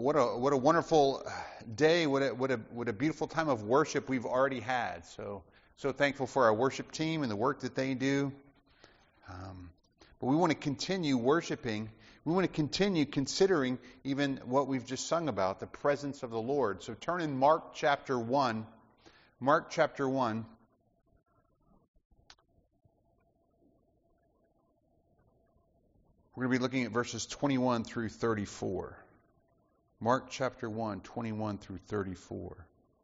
What a wonderful day! What a beautiful time of worship we've already had. So thankful for our worship team and the work that they do. But we want to continue worshiping. We want to continue considering even what we've just sung about, the presence of the Lord. So turn in Mark chapter 1. Mark chapter 1. We're going to be looking at verses 21 through 34. Mark chapter 1, 21 through 34.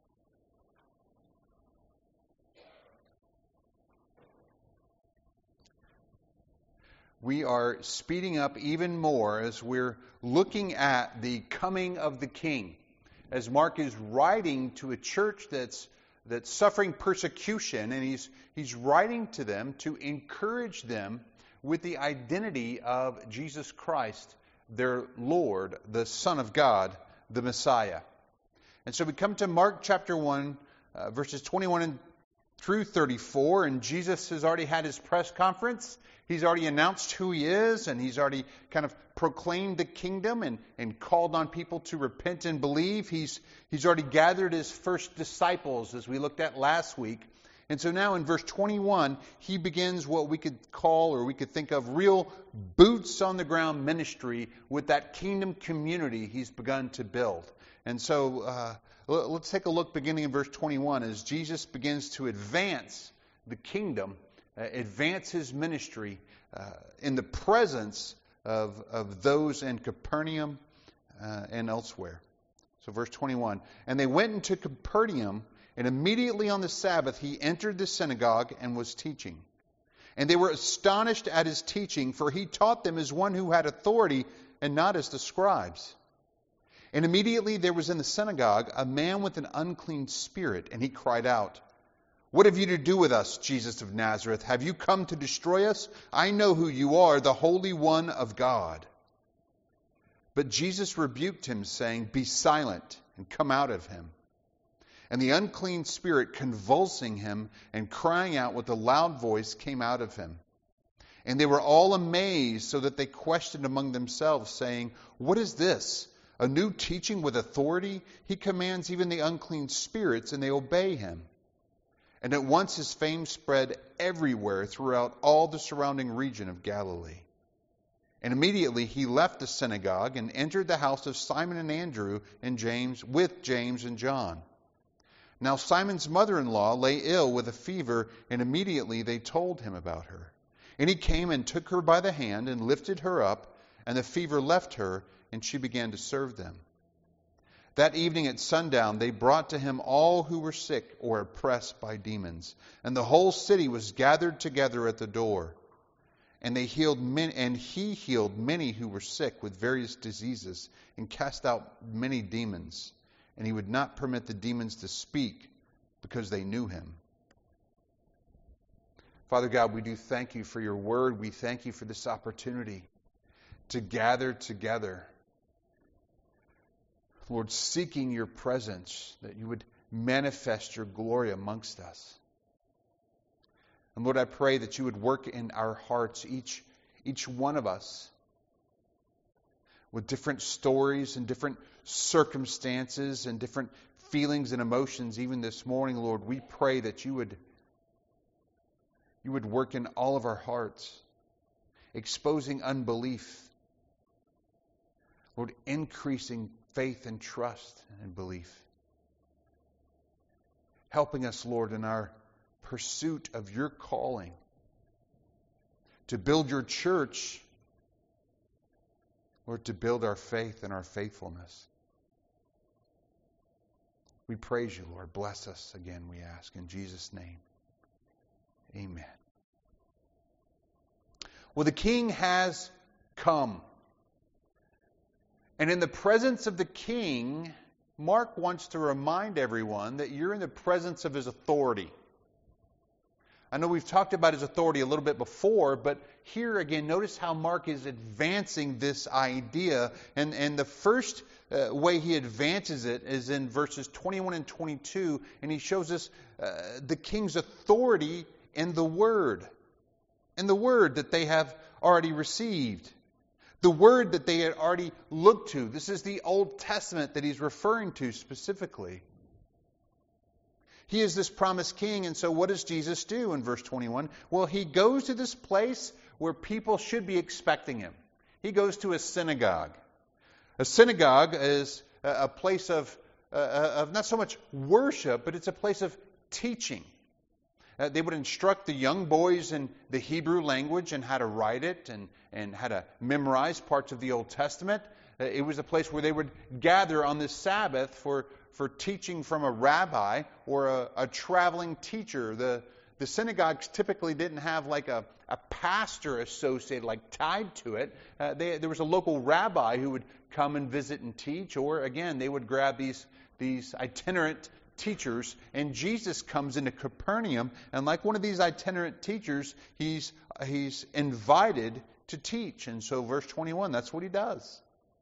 We are speeding up even more as we're looking at the coming of the King. As Mark is writing to a church that's suffering persecution, and he's writing to them to encourage them with the identity of Jesus Christ, their Lord, the Son of God, the Messiah. And so we come to Mark chapter 1, verses 21 through 34, and Jesus has already had his press conference. He's already announced who he is, and he's already kind of proclaimed the kingdom and called on people to repent and believe. He's already gathered his first disciples, as we looked at last week. And so now in verse 21, he begins what we could call, or we could think of, real boots on the ground ministry with that kingdom community he's begun to build. And so let's take a look beginning in verse 21 as Jesus begins to advance the kingdom, advance his ministry in the presence of those in Capernaum and elsewhere. So verse 21, and they went into Capernaum, and immediately on the Sabbath he entered the synagogue and was teaching. And they were astonished at his teaching, for he taught them as one who had authority and not as the scribes. And immediately there was in the synagogue a man with an unclean spirit, and he cried out, "What have you to do with us, Jesus of Nazareth? Have you come to destroy us? I know who you are, the Holy One of God." But Jesus rebuked him, saying, "Be silent and come out of him." And the unclean spirit, convulsing him and crying out with a loud voice, came out of him. And they were all amazed, so that they questioned among themselves, saying, "What is this? A new teaching with authority? He commands even the unclean spirits, and they obey him." And at once his fame spread everywhere throughout all the surrounding region of Galilee. And immediately he left the synagogue and entered the house of Simon and Andrew and James, with James and John. Now Simon's mother-in-law lay ill with a fever, and immediately they told him about her. And he came and took her by the hand and lifted her up, and the fever left her, and she began to serve them. That evening at sundown they brought to him all who were sick or oppressed by demons, and the whole city was gathered together at the door. And he healed many who were sick with various diseases, and cast out many demons. And he would not permit the demons to speak, because they knew him. Father God, we do thank you for your word. We thank you for this opportunity to gather together. Lord, seeking your presence, that you would manifest your glory amongst us. And Lord, I pray that you would work in our hearts, each one of us, with different stories and different circumstances and different feelings and emotions. Even this morning, Lord, we pray that you would work in all of our hearts, exposing unbelief, Lord, increasing faith and trust and belief, helping us, Lord, in our pursuit of your calling to build your church, Lord, to build our faith and our faithfulness. We praise you, Lord. Bless us again, we ask. In Jesus' name, amen. Well, the King has come. And in the presence of the King, Mark wants to remind everyone that you're in the presence of his authority. I know we've talked about his authority a little bit before, but here again, notice how Mark is advancing this idea. And the first way he advances it is in verses 21 and 22, and he shows us the king's authority in the word that they have already received. The word that they had already looked to. This is the Old Testament that he's referring to specifically. He is this promised king, and so what does Jesus do in verse 21? Well, he goes to this place where people should be expecting him. He goes to a synagogue. A synagogue is a place of not so much worship, but it's a place of teaching. They would instruct the young boys in the Hebrew language and how to write it and how to memorize parts of the Old Testament. It was a place where they would gather on the Sabbath for teaching from a rabbi or a traveling teacher. The synagogues typically didn't have like a pastor associated, like tied to it. There was a local rabbi who would come and visit and teach, or again, they would grab these itinerant teachers, and Jesus comes into Capernaum, and like one of these itinerant teachers, he's invited to teach. And so verse 21, that's what he does.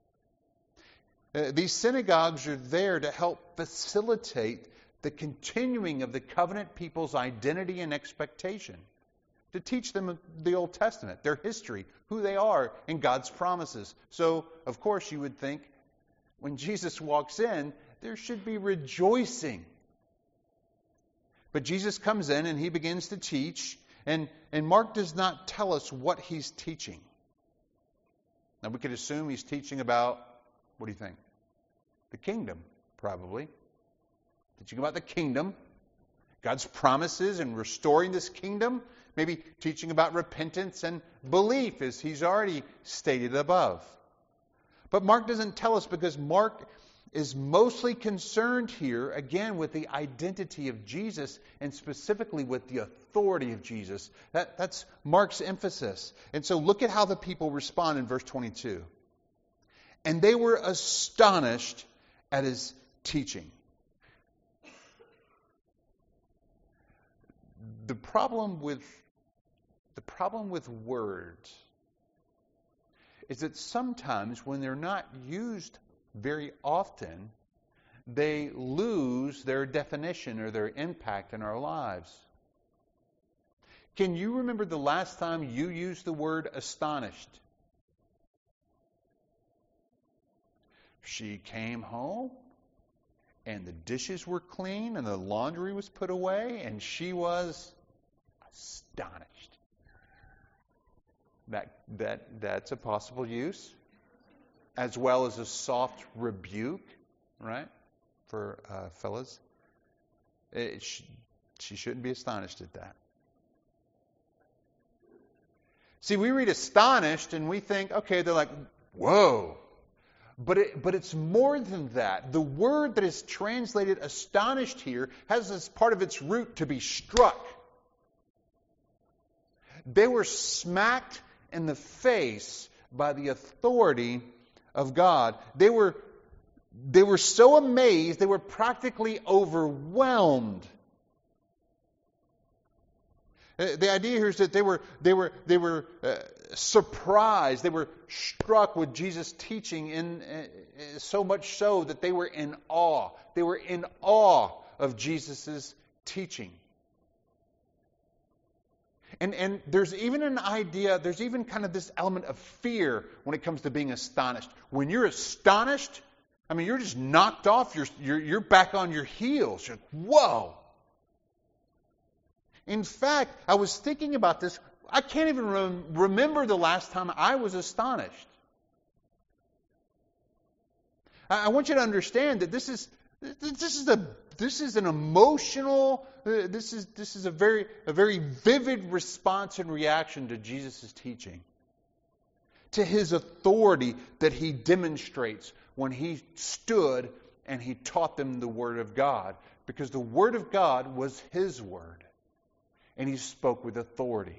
These synagogues are there to help facilitate the continuing of the covenant people's identity and expectation, to teach them the Old Testament, their history, who they are, and God's promises. So, of course, you would think when Jesus walks in, there should be rejoicing. But Jesus comes in and he begins to teach, and Mark does not tell us what he's teaching. Now, we could assume he's teaching about, what do you think? The kingdom, probably. Teaching about the kingdom, God's promises in restoring this kingdom, maybe teaching about repentance and belief, as he's already stated above. But Mark doesn't tell us, because Mark is mostly concerned here, again, with the identity of Jesus and specifically with the authority of Jesus. That's Mark's emphasis. And so look at how the people respond in verse 22. And they were astonished at his teaching. The problem with words is that sometimes when they're not used very often, they lose their definition or their impact in our lives. Can you remember the last time you used the word astonished? She came home and the dishes were clean and the laundry was put away and she was astonished. That's a possible use, as well as a soft rebuke, right, for fellas. She shouldn't be astonished at that. See, we read astonished and we think, okay, they're like, whoa. But it's more than that. The word that is translated astonished here has as part of its root to be struck. They were smacked in the face by the authority of God. They were so amazed, they were practically overwhelmed. The idea here is that they were surprised. They were struck with Jesus' teaching, in so much so that they were in awe. They were in awe of Jesus' teaching. And there's even an idea, there's even kind of this element of fear when it comes to being astonished. When you're astonished, I mean, you're just knocked off. You're back on your heels. You're like, whoa. In fact, I was thinking about this. I can't even remember the last time I was astonished. I want you to understand that this is an emotional. This is a very vivid response and reaction to Jesus' teaching, to his authority that he demonstrates when he stood and he taught them the Word of God, because the Word of God was his word. And he spoke with authority.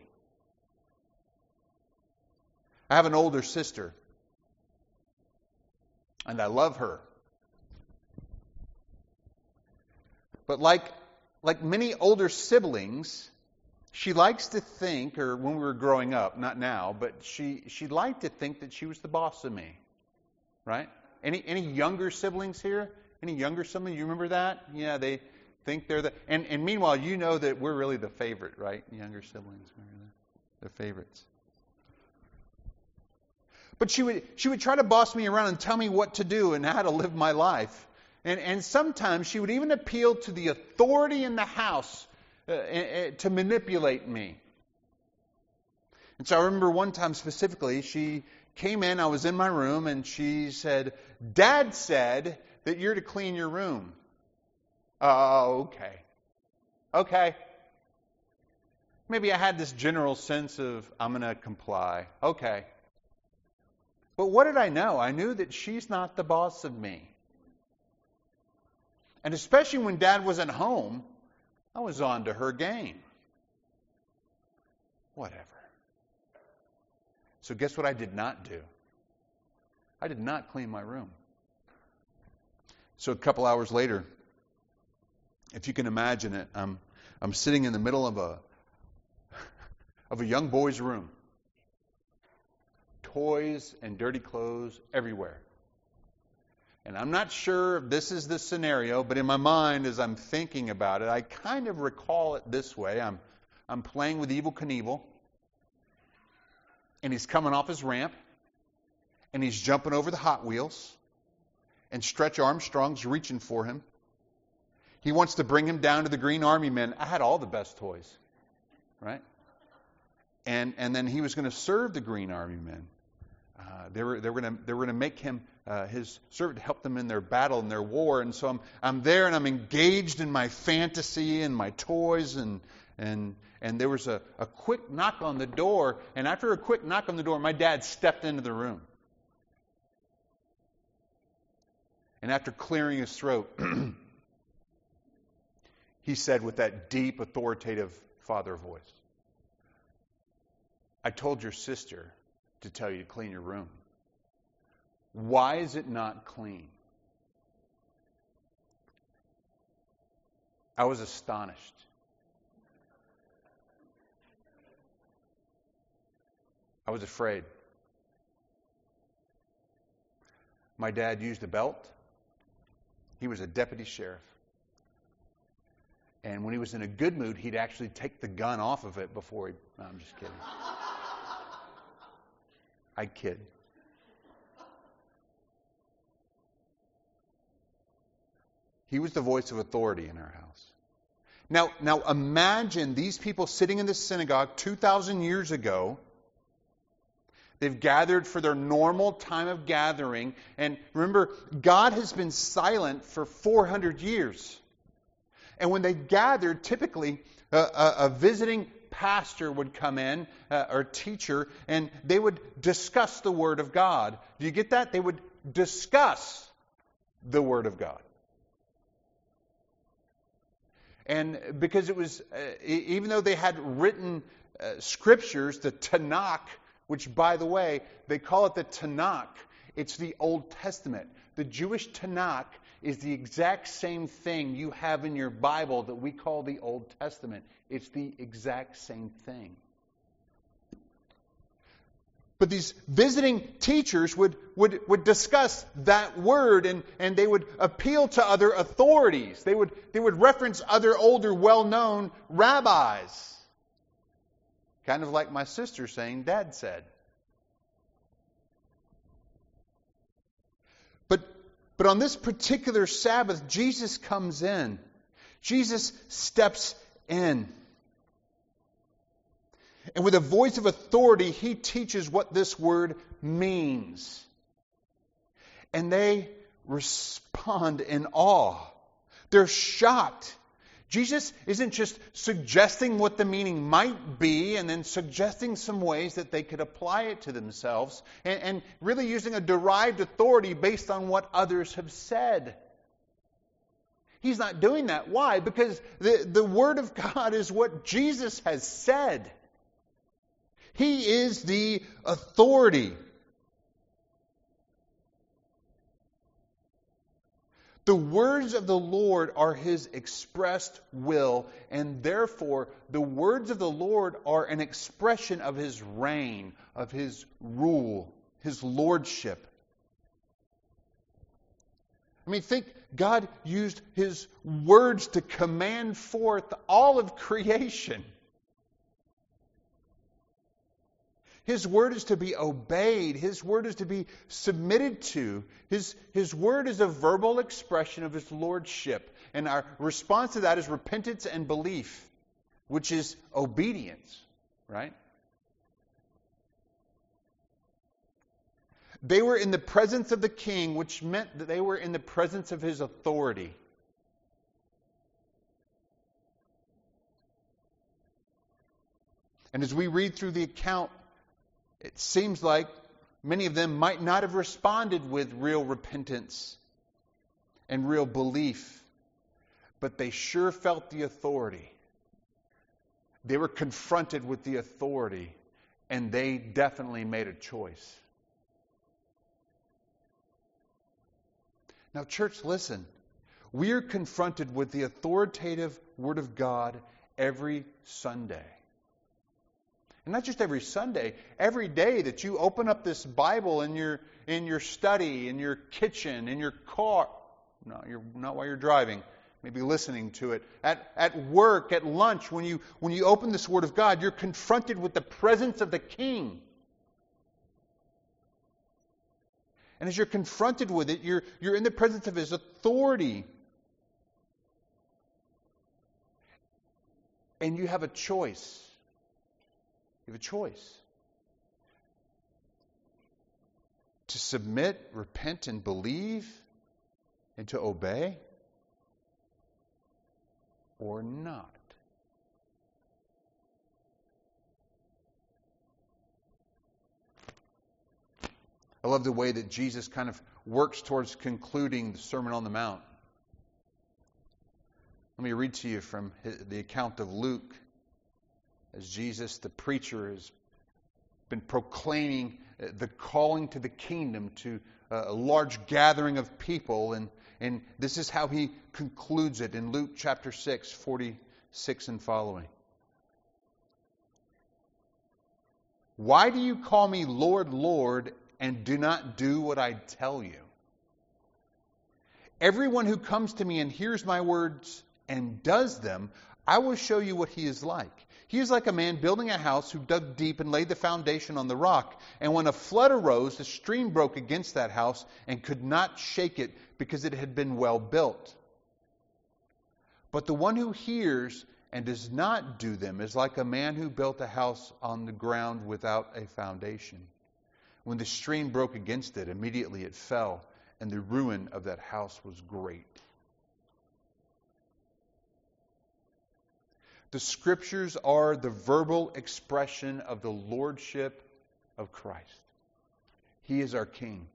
I have an older sister. And I love her. But like many older siblings, she likes to think, or when we were growing up, not now, but she liked to think that she was the boss of me. Right? Any younger siblings here? Any younger siblings? You remember that? Yeah, they think they're the... And meanwhile, you know that we're really the favorite, right? Younger siblings, they're favorites. But she would try to boss me around and tell me what to do and how to live my life. And sometimes she would even appeal to the authority in the house to manipulate me. And so I remember one time specifically, she came in, I was in my room, and she said, "Dad said that you're to clean your room." Oh, okay. Okay. Maybe I had this general sense of, I'm going to comply. Okay. But what did I know? I knew that she's not the boss of me. And especially when Dad wasn't home, I was on to her game. Whatever. So guess what I did not do? I did not clean my room. So a couple hours later, if you can imagine it, I'm sitting in the middle of a young boy's room. Toys and dirty clothes everywhere. And I'm not sure if this is the scenario, but in my mind as I'm thinking about it, I kind of recall it this way. I'm playing with Evel Knievel, and he's coming off his ramp, and he's jumping over the Hot Wheels, and Stretch Armstrong's reaching for him. He wants to bring him down to the Green Army Men. I had all the best toys, right? And then he was going to serve the Green Army Men. They were going to make him his servant to help them in their battle and their war. And so I'm there and I'm engaged in my fantasy and my toys and there was a quick knock on the door. And after a quick knock on the door, my dad stepped into the room. And after clearing his throat, he said with that deep, authoritative father voice, "I told your sister to tell you to clean your room. Why is it not clean?" I was astonished. I was afraid. My dad used a belt. He was a deputy sheriff. And when he was in a good mood, he'd actually take the gun off of it before he... No, I'm just kidding. I kid. He was the voice of authority in our house. Now imagine these people sitting in the synagogue 2,000 years ago. They've gathered for their normal time of gathering. And remember, God has been silent for 400 years. And when they gathered, typically a visiting pastor would come in, or teacher, and they would discuss the Word of God. Do you get that? They would discuss the Word of God. And because it was, even though they had written scriptures, the Tanakh, which, by the way, they call it the Tanakh. It's the Old Testament. The Jewish Tanakh is the exact same thing you have in your Bible that we call the Old Testament. It's the exact same thing. But these visiting teachers would discuss that word and they would appeal to other authorities. They would reference other older, well-known rabbis. Kind of like my sister saying, "Dad said." But on this particular Sabbath, Jesus comes in. Jesus steps in. And with a voice of authority, he teaches what this word means. And they respond in awe. They're shocked. Jesus isn't just suggesting what the meaning might be and then suggesting some ways that they could apply it to themselves and really using a derived authority based on what others have said. He's not doing that. Why? Because the Word of God is what Jesus has said. He is the authority. The words of the Lord are His expressed will, and therefore the words of the Lord are an expression of His reign, of His rule, His lordship. I mean, think, God used His words to command forth all of creation. His word is to be obeyed. His word is to be submitted to. His word is a verbal expression of His lordship. And our response to that is repentance and belief, which is obedience, right? They were in the presence of the king, which meant that they were in the presence of his authority. And as we read through the account, it seems like many of them might not have responded with real repentance and real belief, but they sure felt the authority. They were confronted with the authority, and they definitely made a choice. Now, church, listen. We are confronted with the authoritative Word of God every Sunday. And not just every Sunday, every day that you open up this Bible in your study, in your kitchen, in your car. No, you're not while you're driving. Maybe listening to it. At work, at lunch, when you open this Word of God, you're confronted with the presence of the King. And as you're confronted with it, you're in the presence of His authority. And you have a choice. You have a choice. To submit, repent, and believe, and to obey, or not. I love the way that Jesus kind of works towards concluding the Sermon on the Mount. Let me read to you from the account of Luke, as Jesus, the preacher, has been proclaiming the calling to the kingdom to a large gathering of people, and this is how he concludes it in Luke chapter 6, 46 and following. Why do you call me Lord, Lord, and do not do what I tell you? Everyone who comes to me and hears my words and does them, I will show you what he is like. He is like a man building a house who dug deep and laid the foundation on the rock. And when a flood arose, the stream broke against that house and could not shake it because it had been well built. But the one who hears and does not do them is like a man who built a house on the ground without a foundation. When the stream broke against it, immediately it fell, and the ruin of that house was great. The Scriptures are the verbal expression of the lordship of Christ. He is our King.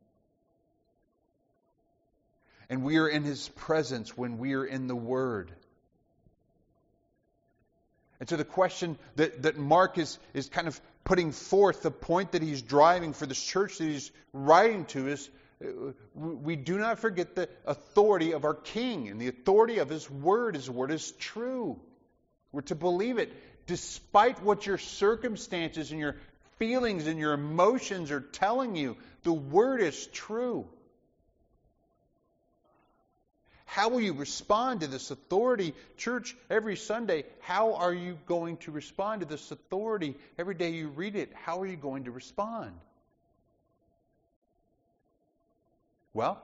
And we are in His presence when we are in the Word. And so the question that Mark is kind of putting forth, the point that he's driving for this church that he's writing to, is we do not forget the authority of our King and the authority of His Word. His Word is true. We're to believe it despite what your circumstances and your feelings and your emotions are telling you. The Word is true. How will you respond to this authority? Church, every Sunday, how are you going to respond to this authority? Every day you read it, how are you going to respond? Well,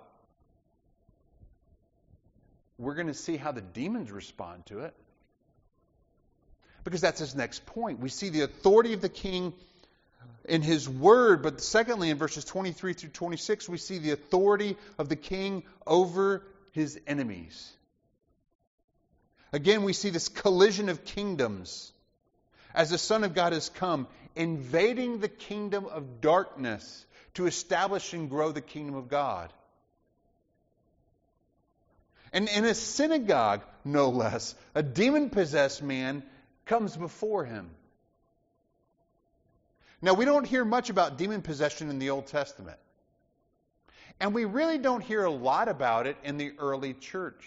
we're going to see how the demons respond to it. Because that's his next point. We see the authority of the King in His Word, but secondly, in verses 23 through 26, we see the authority of the King over His enemies. Again, we see this collision of kingdoms as the Son of God has come, invading the kingdom of darkness to establish and grow the kingdom of God. And in a synagogue, no less, a demon-possessed man comes before Him. Now, we don't hear much about demon possession in the Old Testament. And we really don't hear a lot about it in the early church.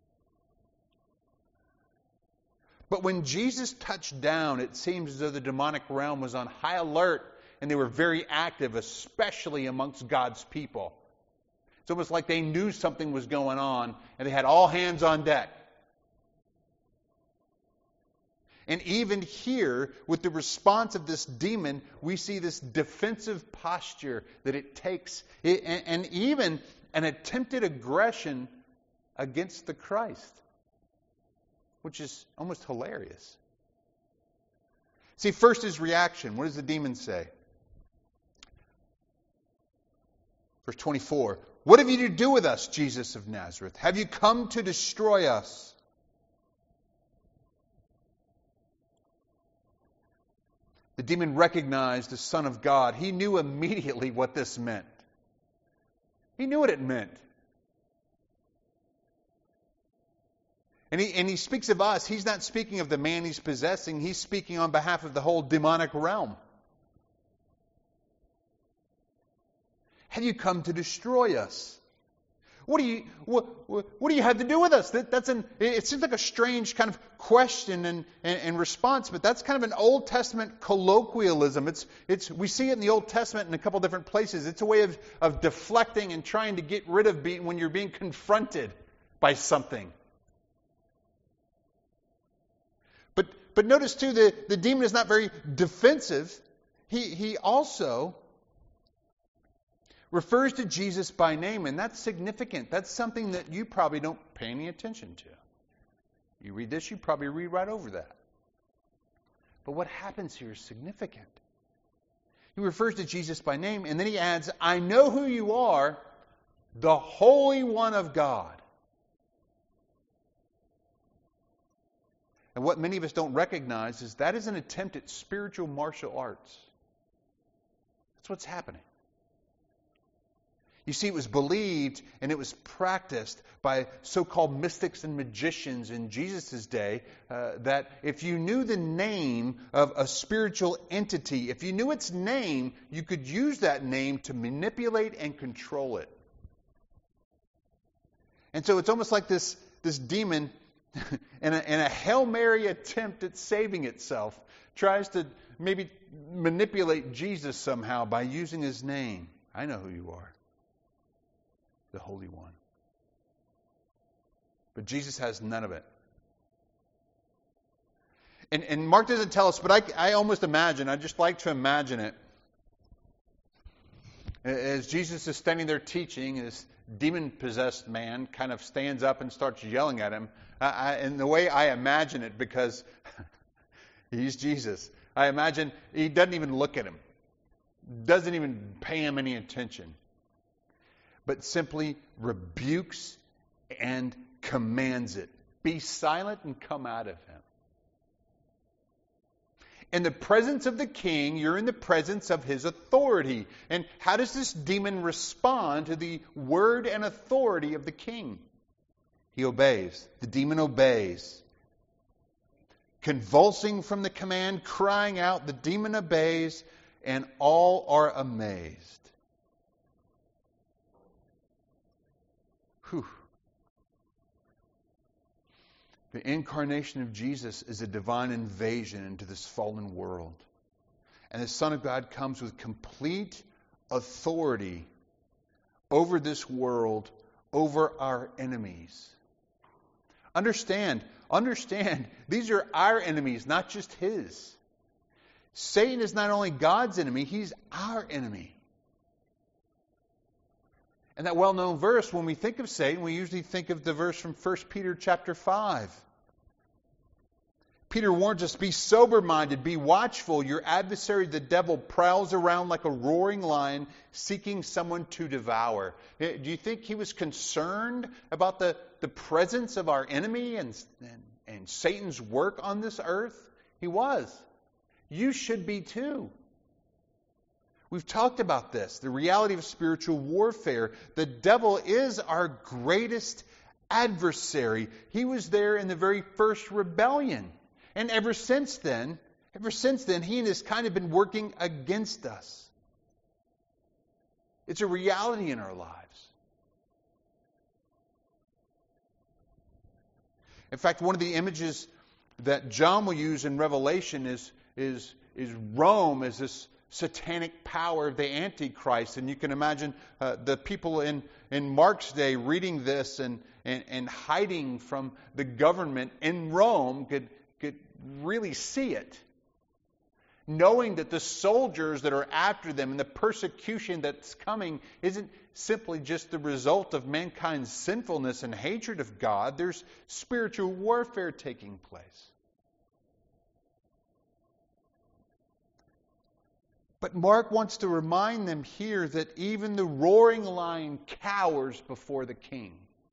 But when Jesus touched down, it seems as though the demonic realm was on high alert, and they were very active, especially amongst God's people. It's almost like they knew something was going on, and they had all hands on deck. And even here, with the response of this demon, we see this defensive posture that it takes, and even an attempted aggression against the Christ, which is almost hilarious. See, first his reaction. What does the demon say? Verse 24. What have you to do with us, Jesus of Nazareth? Have you come to destroy us? The demon recognized the Son of God. He knew immediately what this meant. He knew what it meant. And he speaks of us. He's not speaking of the man he's possessing. He's speaking on behalf of the whole demonic realm. Have you come to destroy us? What do you have to do with us? It seems like a strange kind of question and response, but that's kind of an Old Testament colloquialism. We see it in the Old Testament in a couple different places. It's a way of deflecting and trying to get rid of when you're being confronted by something. But notice too, the demon is not very defensive. He also refers to Jesus by name, and that's significant. That's something that you probably don't pay any attention to. You read this, you probably read right over that. But what happens here is significant. He refers to Jesus by name, and then he adds, I know who you are, the Holy One of God. And what many of us don't recognize is that is an attempt at spiritual martial arts. That's what's happening. You see, it was believed and it was practiced by so-called mystics and magicians in Jesus' day that if you knew the name of a spiritual entity, if you knew its name, you could use that name to manipulate and control it. And so it's almost like this demon, in a Hail Mary attempt at saving itself, tries to maybe manipulate Jesus somehow by using his name. I know who you are. The Holy One. But Jesus has none of it. And Mark doesn't tell us, but I almost imagine, I just like to imagine it, as Jesus is standing there teaching, this demon-possessed man kind of stands up and starts yelling at him. And the way I imagine it, because he's Jesus, I imagine he doesn't even look at him. Doesn't even pay him any attention. But simply rebukes and commands it. Be silent and come out of him. In the presence of the king, you're in the presence of his authority. And how does this demon respond to the word and authority of the king? He obeys. The demon obeys. Convulsing from the command, crying out, the demon obeys, and all are amazed. Whew. The incarnation of Jesus is a divine invasion into this fallen world. And the Son of God comes with complete authority over this world, over our enemies. Understand, these are our enemies, not just his. Satan is not only God's enemy, he's our enemy. And that well-known verse, when we think of Satan, we usually think of the verse from 1 Peter chapter 5. Peter warns us, be sober-minded, be watchful. Your adversary, the devil, prowls around like a roaring lion, seeking someone to devour. Do you think he was concerned about the presence of our enemy and Satan's work on this earth? He was. You should be too. We've talked about this, the reality of spiritual warfare. The devil is our greatest adversary. He was there in the very first rebellion. And ever since then, he and his kind have been working against us. It's a reality in our lives. In fact, one of the images that John will use in Revelation is Rome as this satanic power of the Antichrist. And you can imagine the people in Mark's day reading this and hiding from the government in Rome could really see it. Knowing that the soldiers that are after them and the persecution that's coming isn't simply just the result of mankind's sinfulness and hatred of God. There's spiritual warfare taking place. But Mark wants to remind them here that even the roaring lion cowers before the king.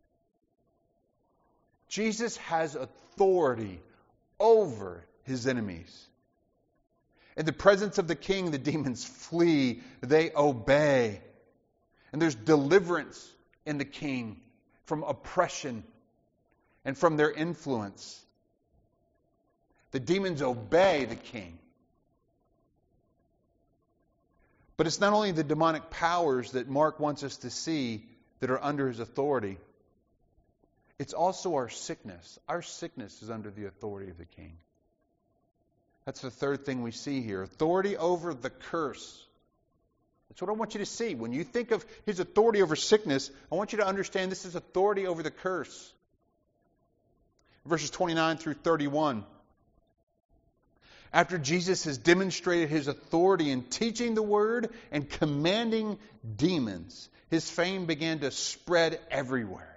Jesus has authority over his enemies. In the presence of the king, the demons flee, they obey. And there's deliverance in the king from oppression and from their influence. The demons obey the king. But it's not only the demonic powers that Mark wants us to see that are under his authority. It's also our sickness. Our sickness is under the authority of the king. That's the third thing we see here. Authority over the curse. That's what I want you to see. When you think of his authority over sickness, I want you to understand this is authority over the curse. Verses 29 through 31. After Jesus has demonstrated his authority in teaching the word and commanding demons, his fame began to spread everywhere.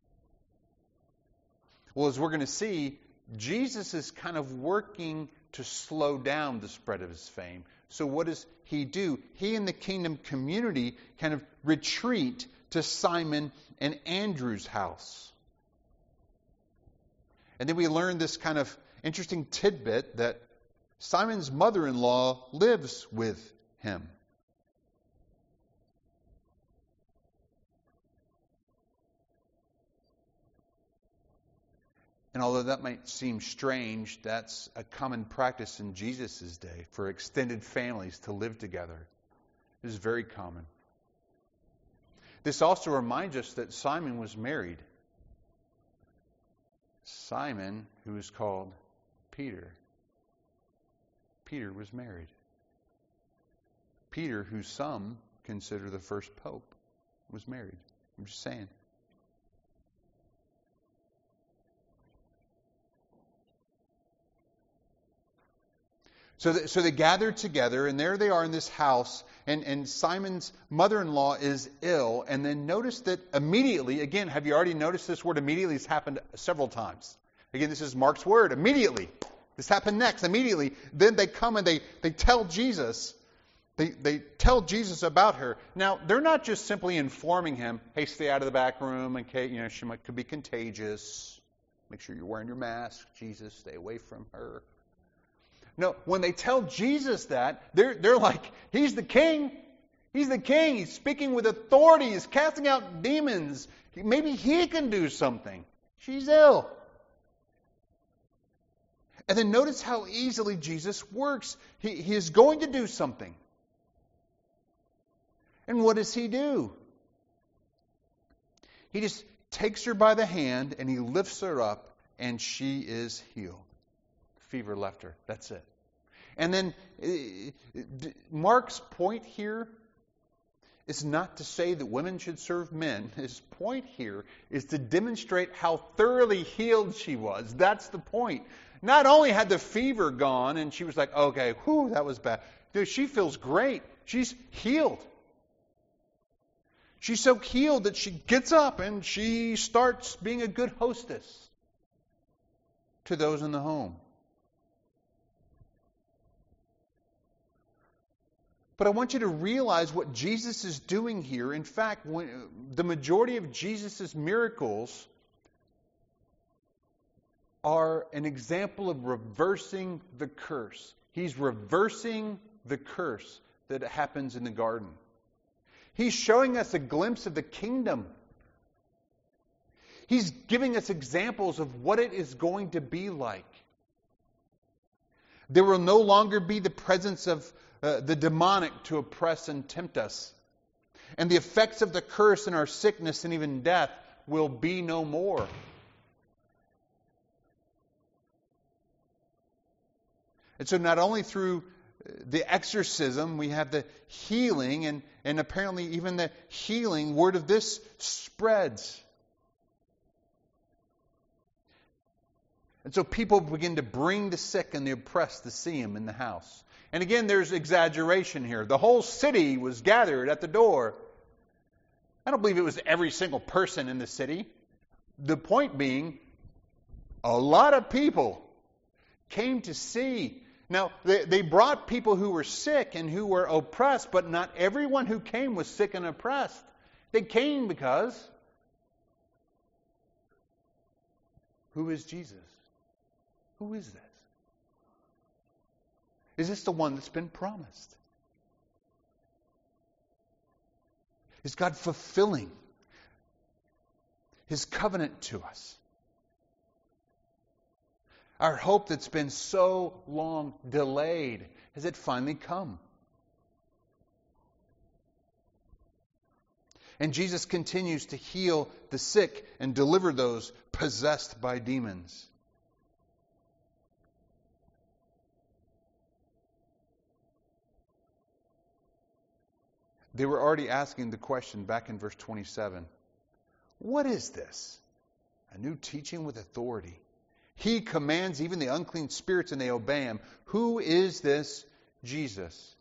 Well, as we're going to see, Jesus is kind of working to slow down the spread of his fame. So what does he do? He and the kingdom community kind of retreat to Simon and Andrew's house. And then we learn this kind of interesting tidbit that Simon's mother-in-law lives with him. And although that might seem strange, that's a common practice in Jesus' day for extended families to live together. It is very common. This also reminds us that Simon was married. Simon, who is called Peter. Peter was married. Peter, who some consider the first pope, was married. I'm just saying. So they gathered together, and there they are in this house, and Simon's mother-in-law is ill. And then notice that immediately, again, have you already noticed this word immediately? It's happened several times. Again, this is Mark's word, immediately. This happened next, immediately. Then they come and they tell Jesus, they tell Jesus about her. Now, they're not just simply informing him, hey, stay out of the back room, in case, she could be contagious. Make sure you're wearing your mask. Jesus, stay away from her. No, when they tell Jesus that, they're like, he's the king. He's the king. He's speaking with authority. He's casting out demons. Maybe he can do something. She's ill. And then notice how easily Jesus works. He is going to do something. And what does he do? He just takes her by the hand and he lifts her up and she is healed. Fever left her. That's it. And then Mark's point here is not to say that women should serve men. His point here is to demonstrate how thoroughly healed she was. That's the point. Not only had the fever gone and she was like, okay, whew, that was bad. Dude, she feels great. She's healed. She's so healed that she gets up and she starts being a good hostess to those in the home. But I want you to realize what Jesus is doing here. In fact, the majority of Jesus' miracles are an example of reversing the curse. He's reversing the curse that happens in the garden. He's showing us a glimpse of the kingdom. He's giving us examples of what it is going to be like. There will no longer be the presence of the demonic to oppress and tempt us. And the effects of the curse and our sickness and even death will be no more. And so not only through the exorcism, we have the healing, and apparently even the healing, word of this spreads. And so people begin to bring the sick and the oppressed to see him in the house. And again, there's exaggeration here. The whole city was gathered at the door. I don't believe it was every single person in the city. The point being, a lot of people came to see. Now, they brought people who were sick and who were oppressed, but not everyone who came was sick and oppressed. They came because, who is Jesus? Who is this? Is this the one that's been promised? Is God fulfilling His covenant to us? Our hope that's been so long delayed, has it finally come? And Jesus continues to heal the sick and deliver those possessed by demons. They were already asking the question back in verse 27. What is this? A new teaching with authority. He commands even the unclean spirits and they obey him. Who is this Jesus?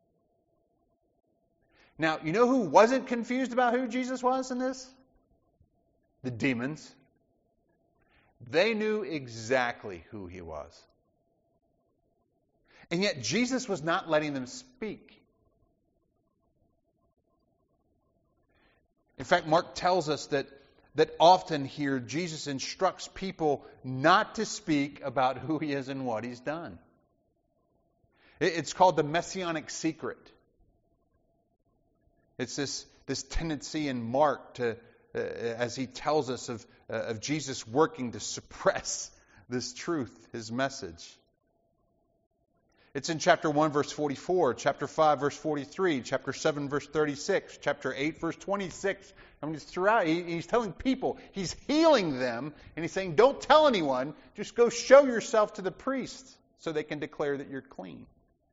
Now, you know who wasn't confused about who Jesus was in this? The demons. They knew exactly who he was. And yet Jesus was not letting them speak. In fact, Mark tells us that often here Jesus instructs people not to speak about who he is and what he's done. It's called the messianic secret. It's this tendency in Mark to, as he tells us of Jesus working to suppress this truth, his message. It's in chapter 1, verse 44, chapter 5, verse 43, chapter 7, verse 36, chapter 8, verse 26. I mean, it's throughout. He's telling people, he's healing them, and he's saying, don't tell anyone, just go show yourself to the priest so they can declare that you're clean.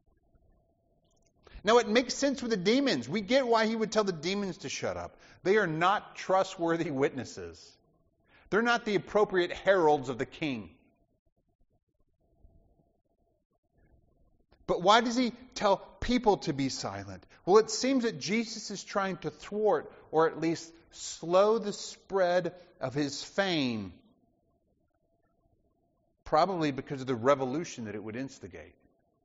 Now, it makes sense with the demons. We get why he would tell the demons to shut up. They are not trustworthy witnesses. They're not the appropriate heralds of the king. But why does he tell people to be silent? Well, it seems that Jesus is trying to thwart, or at least slow the spread of his fame. Probably because of the revolution that it would instigate.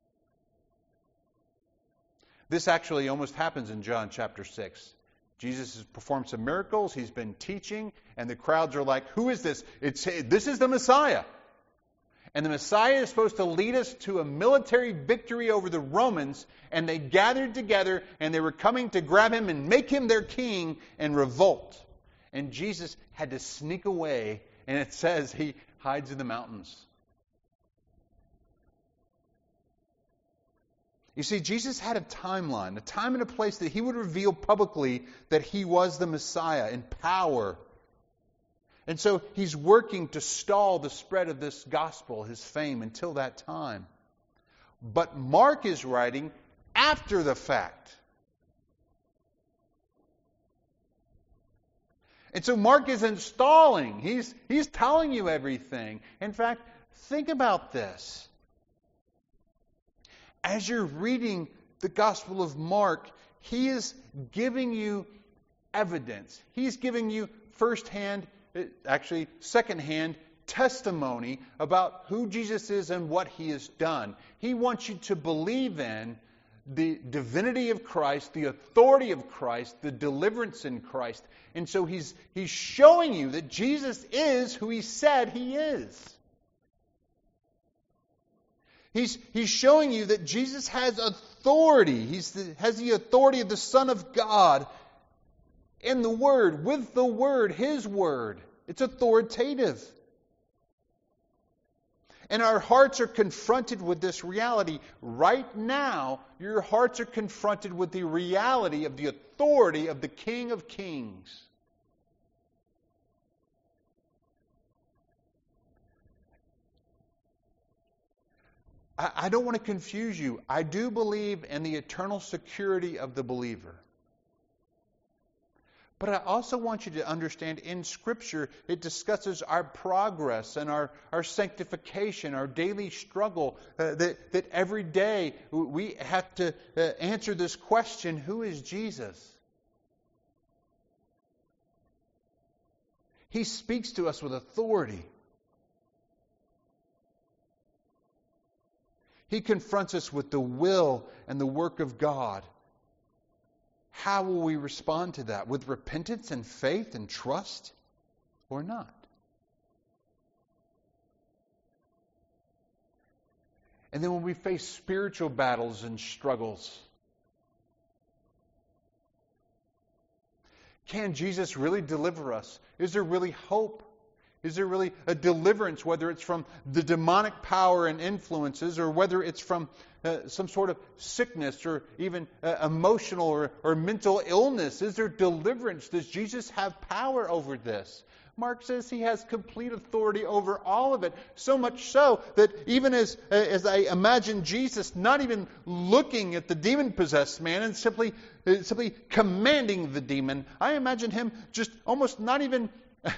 This actually almost happens in John chapter 6. Jesus has performed some miracles, he's been teaching, and the crowds are like, who is this? This is the Messiah. And the Messiah is supposed to lead us to a military victory over the Romans, and they gathered together, and they were coming to grab him and make him their king and revolt. And Jesus had to sneak away, and it says he hides in the mountains. You see, Jesus had a timeline, a time and a place that he would reveal publicly that he was the Messiah in power. And so he's working to stall the spread of this gospel, his fame, until that time. But Mark is writing after the fact. And so Mark isn't stalling. He's telling you everything. In fact, think about this. As you're reading the Gospel of Mark, he is giving you evidence. He's giving you secondhand testimony about who Jesus is and what he has done. He wants you to believe in the divinity of Christ, the authority of Christ, the deliverance in Christ. And so he's showing you that Jesus is who he said he is. He's showing you that Jesus has authority. He has the authority of the Son of God in the Word, with the Word, His Word. It's authoritative. And our hearts are confronted with this reality. Right now, your hearts are confronted with the reality of the authority of the King of Kings. I don't want to confuse you. I do believe in the eternal security of the believer. But I also want you to understand in Scripture, it discusses our progress and our sanctification, our daily struggle, that every day we have to answer this question, who is Jesus? He speaks to us with authority. He confronts us with the will and the work of God. How will we respond to that? With repentance and faith and trust, or not? And then when we face spiritual battles and struggles, can Jesus really deliver us? Is there really hope? Is there really a deliverance, whether it's from the demonic power and influences, or whether it's from some sort of sickness, or even emotional or mental illness? Is there deliverance? Does Jesus have power over this? Mark says he has complete authority over all of it, so much so that even as I imagine Jesus not even looking at the demon-possessed man and simply commanding the demon, I imagine him just almost not even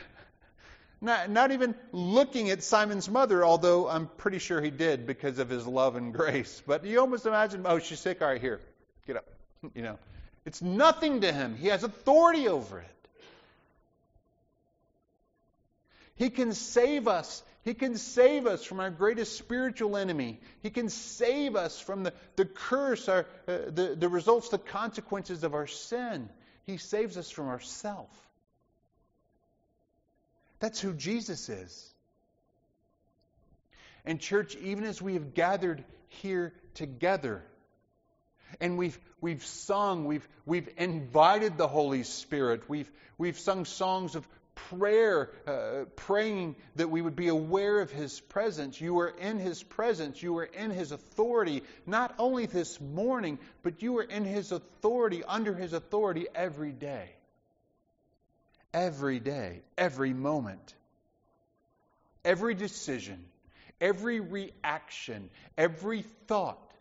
looking at Simon's mother, although I'm pretty sure he did because of his love and grace. But you almost imagine, oh, she's sick, all right, here, get up. It's nothing to him. He has authority over it. He can save us. He can save us from our greatest spiritual enemy. He can save us from the curse, the results, the consequences of our sin. He saves us from ourselves. That's who Jesus is. And church, even as we have gathered here together, and we've sung, we've invited the Holy Spirit, we've sung songs of prayer, praying that we would be aware of His presence. You are in His presence. You are in His authority. Not only this morning, but you are in His authority, under His authority every day. Every day, every moment, every decision, every reaction, every thought.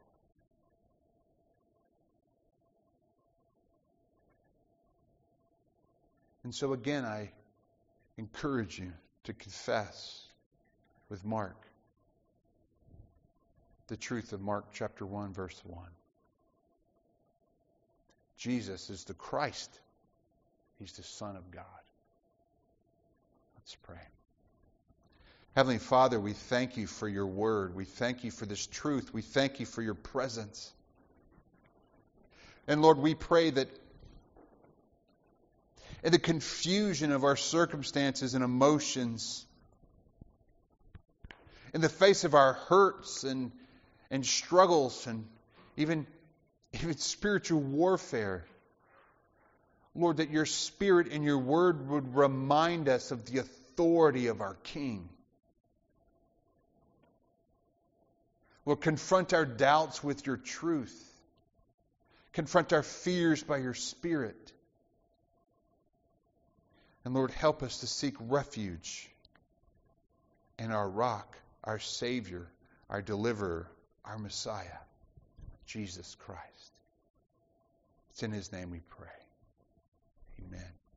And so again, I encourage you to confess with Mark the truth of Mark chapter 1, verse 1. Jesus is the Christ. He's the Son of God. Let's pray. Heavenly Father, we thank you for your word. We thank you for this truth. We thank you for your presence. And Lord, we pray that in the confusion of our circumstances and emotions, in the face of our hurts and struggles and even spiritual warfare, Lord, that your Spirit and your Word would remind us of the authority of our King. Lord, confront our doubts with your truth. Confront our fears by your Spirit. And Lord, help us to seek refuge in our rock, our Savior, our Deliverer, our Messiah, Jesus Christ. It's in His name we pray. Amen.